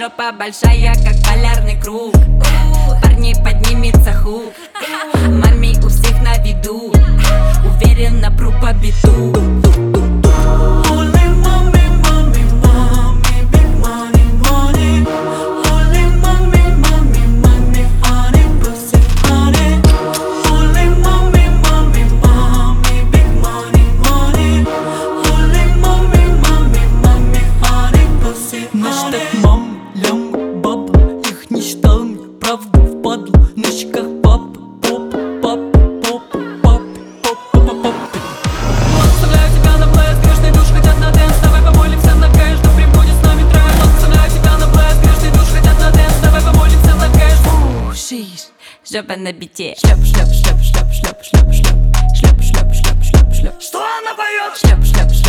жопа большая, как полярный круг. Парни, поднимется хук. Маме у всех на виду. Уверенно пру по биту. Правда впадло, на щеках пап, поп, пап, поп, пап, поп, поп, поп. Оставляю тебя на плейс, грешный душ, хотят на дэнс. Давай помолимся на кэш, да прибудет с нами трэш. Оставляю тебя на плейс, грешный душ, хотят на дэнс. Давай помолимся на кэш. Шиш, жопа на бите. Шлеп, шлеп, шлеп, шлеп, шлеп, шлеп, шлеп, шлеп, шлеп, шлеп, шлеп, шлеп. Что она поет? Шлеп, шлеп, шлеп.